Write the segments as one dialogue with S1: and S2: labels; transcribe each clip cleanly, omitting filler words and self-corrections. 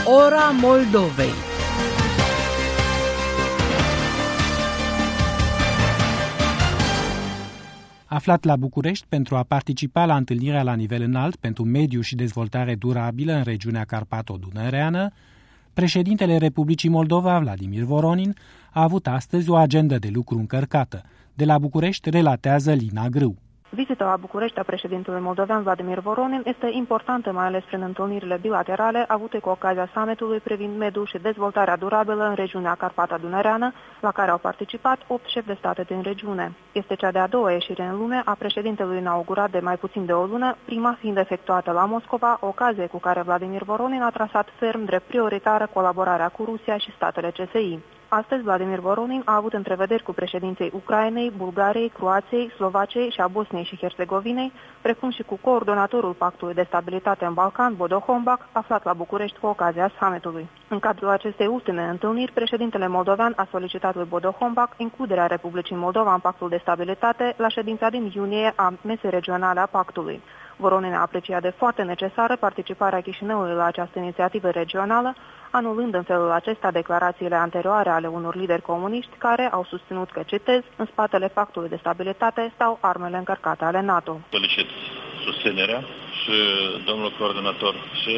S1: Ora Moldovei. Aflat la București pentru a participa la întâlnirea la nivel înalt pentru mediu și dezvoltare durabilă în regiunea Carpato-Dunăreană, președintele Republicii Moldova, Vladimir Voronin, a avut astăzi o agendă de lucru încărcată. De la București relatează Lina Grâu.
S2: Vizita la București a președintelui moldovean Vladimir Voronin este importantă, mai ales prin întâlnirile bilaterale avute cu ocazia summitului privind mediul și dezvoltarea durabilă în regiunea Carpata-Dunăreană, la care au participat 8 șefi de state din regiune. Este cea de-a doua ieșire în lume a președintelui inaugurat de mai puțin de o lună, prima fiind efectuată la Moscova, ocazie cu care Vladimir Voronin a trasat ferm drept prioritară colaborarea cu Rusia și statele CSI. Astăzi, Vladimir Voronin a avut întrevederi cu președinții Ucrainei, Bulgariei, Croației, Slovaciei și a Bosniei și Herțegovinei, precum și cu coordonatorul Pactului de Stabilitate în Balcan, Bodo Hombac, aflat la București cu ocazia summitului. În cadrul acestei ultime întâlniri, președintele moldovean a solicitat lui Bodo Hombac includerea Republicii Moldova în Pactul de Stabilitate la ședința din iunie a mesei regionale a Pactului. Voronin a apreciat de foarte necesară participarea Chișinăului la această inițiativă regională, anulând în felul acesta declarațiile anterioare ale unor lideri comuniști care au susținut că, citez, în spatele Pactului de Stabilitate stau armele încărcate ale NATO.
S3: Solicit susținerea și domnul coordonator și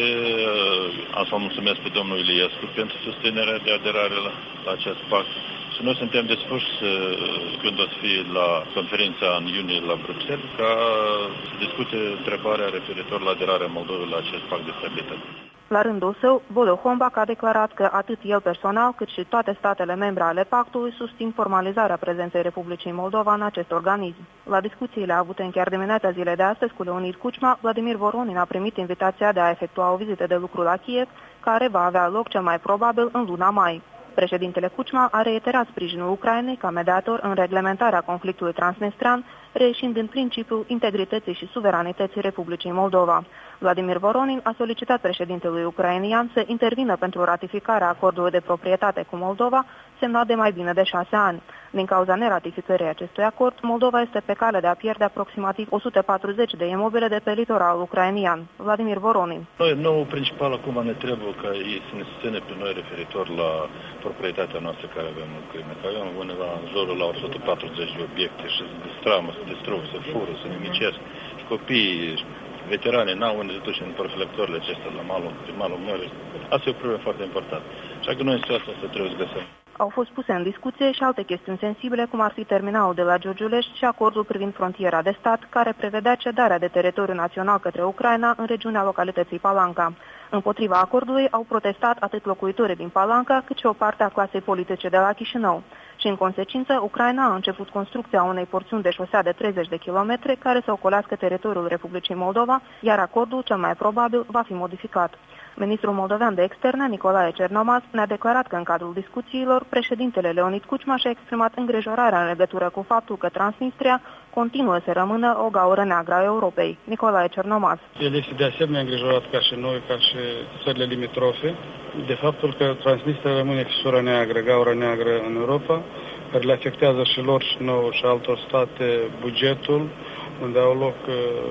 S3: am să mulțumesc pe domnul Iliescu pentru susținerea de aderare la acest pact. Și noi suntem dispuși, când o să fie la conferința în iunie la Bruxelles, ca să discute întrebarea referitor la aderarea Moldovei la acest pact de stabilitate.
S2: La rândul său, Bodo Hombac a declarat că atât el personal, cât și toate statele membre ale pactului susțin formalizarea prezenței Republicii Moldova în acest organism. La discuțiile avute în chiar dimineața zilei de astăzi cu Leonid Kuchma, Vladimir Voronin a primit invitația de a efectua o vizită de lucru la Kiev, care va avea loc cel mai probabil în luna mai. Președintele Kuchma a reiterat sprijinul Ucrainei ca mediator în reglementarea conflictului transnistrean, reieșind din principiul integrității și suveranității Republicii Moldova. Vladimir Voronin a solicitat președintelui ucrainian să intervină pentru ratificarea acordului de proprietate cu Moldova, semnat de mai bine de 6 ani. Din cauza neratificării acestui acord, Moldova este pe cale de a pierde aproximativ 140 de imobile de pe litoralul ucrainian. Vladimir Voronin.
S3: Noi, principal, acum ne trebuie ca ei să ne susține pe noi referitor la proprietatea noastră care avem în Ucraina. Că avem undeva în jurul la 140 de obiecte și se destramă, se distrug, se fură, se nimicesc. Copiii, veteranii n-au unde se duce în profilectorile acestea la malul mării. Asta e o problemă foarte importantă. Așa că noi în situația asta trebuie să găsim.
S2: Au fost puse în discuție și alte chestiuni sensibile, cum ar fi terminalul de la Giurgiulești și acordul privind frontiera de stat, care prevedea cedarea de teritoriu național către Ucraina în regiunea localității Palanca. Împotriva acordului au protestat atât locuitorii din Palanca, cât și o parte a clasei politice de la Chișinău. Și în consecință, Ucraina a început construcția unei porțiuni de șosea de 30 de kilometri care să ocolească teritoriul Republicii Moldova, iar acordul, cel mai probabil, va fi modificat. Ministrul moldovean de externe, Nicolae Cernomaz, ne-a declarat că în cadrul discuțiilor, președintele Leonid Kuchma și-a exprimat îngrijorarea în legătură cu faptul că Transnistria continuă să rămână o gaură neagră a Europei. Nicolae Cernomaz.
S4: El este de asemenea îngrijorat ca și noi, ca și țările limitrofe, de faptul că Transnistria rămâne fisura neagră, gaura neagră în Europa, care le afectează și lor și nouă și altor state bugetul, unde au loc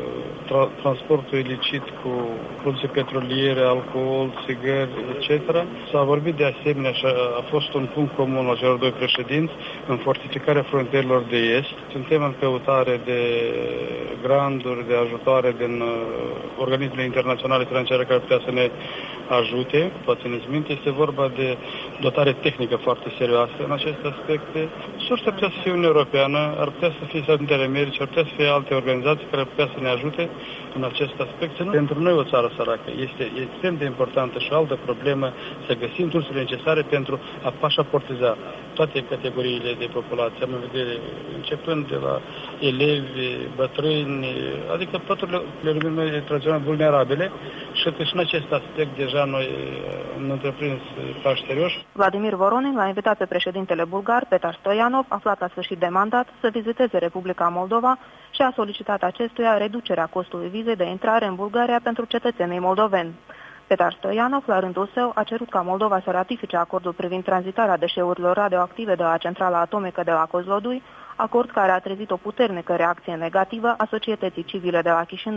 S4: transportul ilicit cu produse petroliere, alcool, țigări, etc. S-a vorbit de asemenea și a fost un punct comun la celor doi președinți în fortificarea frontierelor de est. Suntem în căutare de granturi, de ajutoare din organismele internaționale financiare care putea să ne ajute. Poate țineți minte, este vorba de dotare tehnică foarte serioasă în aceste aspecte. Sursa ar putea să fie Uniunea Europeană, ar putea să fie Statele Unite ale Americii, ar putea să fie alte organizații care ar putea să ne ajute în acest aspect. Pentru noi, o țară săracă, este extrem de importantă și o altă problemă să găsim resursele necesare pentru a pașaportiza toate categoriile de populație, am în vedere începând de la elevi, bătrâni, adică păturile lumii tradiționale vulnerabile, și că și în acest aspect deja noi am întreprins pași serioși.
S2: Vladimir Voronin l-a invitat pe președintele bulgar, Petar Stoianov, aflat la sfârșit de mandat, să viziteze Republica Moldova și a solicitat acestuia reducerea costului vizei de intrare în Bulgaria pentru cetățenii moldoveni. Petar Stoianov, la rândul său, a cerut ca Moldova să ratifice acordul privind tranzitarea deșeurilor radioactive de la centrala atomică de la Kozlodui, acord care a trezit o puternică reacție negativă a societății civile de la Chișinău.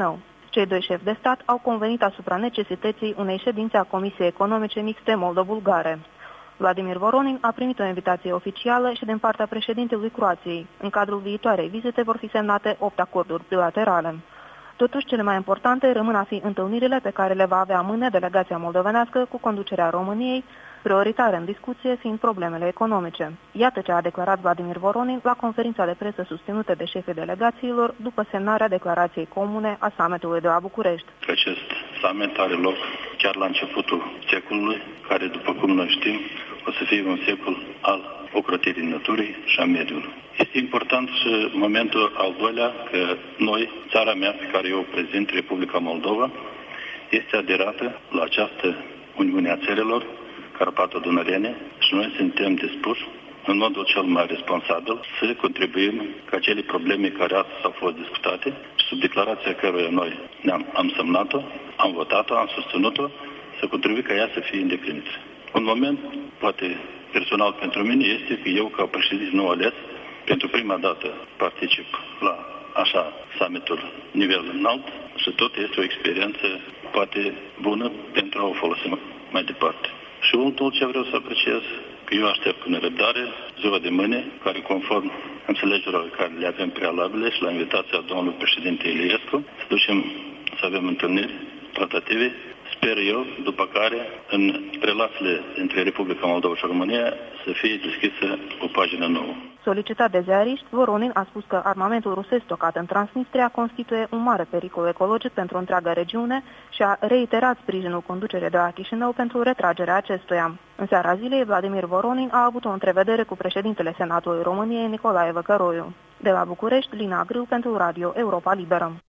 S2: Cei doi șefi de stat au convenit asupra necesității unei ședințe a Comisiei Economice Mixte Moldo-Bulgare. Vladimir Voronin a primit o invitație oficială și din partea președintelui Croației. În cadrul viitoarei vizite vor fi semnate 8 acorduri bilaterale. Totuși, cele mai importante rămân a fi întâlnirile pe care le va avea mâine delegația moldovenească cu conducerea României, prioritare în discuție fiind problemele economice. Iată ce a declarat Vladimir Voronin la conferința de presă susținută de șefii delegațiilor după semnarea declarației comune a summitului de la București.
S3: Acest summit are loc chiar la începutul secolului, care, după cum noi știm, o să fie un secol al ocrotirii naturii și a mediului. Este important și momentul al doilea că noi, țara mea pe care eu o prezint, Republica Moldova, este aderată la această Uniune a țărilor carpato-dunărene și noi suntem dispuși, în modul cel mai responsabil, să contribuim ca acele probleme care astăzi au fost discutate și sub declarația căruia noi am semnat-o, am votat-o, am susținut-o, să contribuim ca ea să fie îndeplinită. Un moment, poate personal pentru mine, este că eu, ca președinte nou ales, pentru prima dată particip la așa summitul nivel înalt și tot este o experiență poate bună pentru a o folosi mai departe. Și ultimul ce vreau să apreciez, că eu aștept cu nerăbdare ziua de mâine, care conform înțelegerilor care le avem prealabile și la invitația domnului președinte Iliescu, să ducem să avem întâlniri tratative, sper eu, după care în relațiile între Republica Moldova și România să fie deschisă o pagină nouă.
S2: Solicitat de ziariști, Voronin a spus că armamentul rusesc stocat în Transnistria constituie un mare pericol ecologic pentru întreaga regiune și a reiterat sprijinul conducerii de la Chișinău pentru retragerea acestuia. În seara zilei, Vladimir Voronin a avut o întrevedere cu președintele Senatului României, Nicolae Văcăroiu. De la București, Lina Griu pentru Radio Europa Liberă.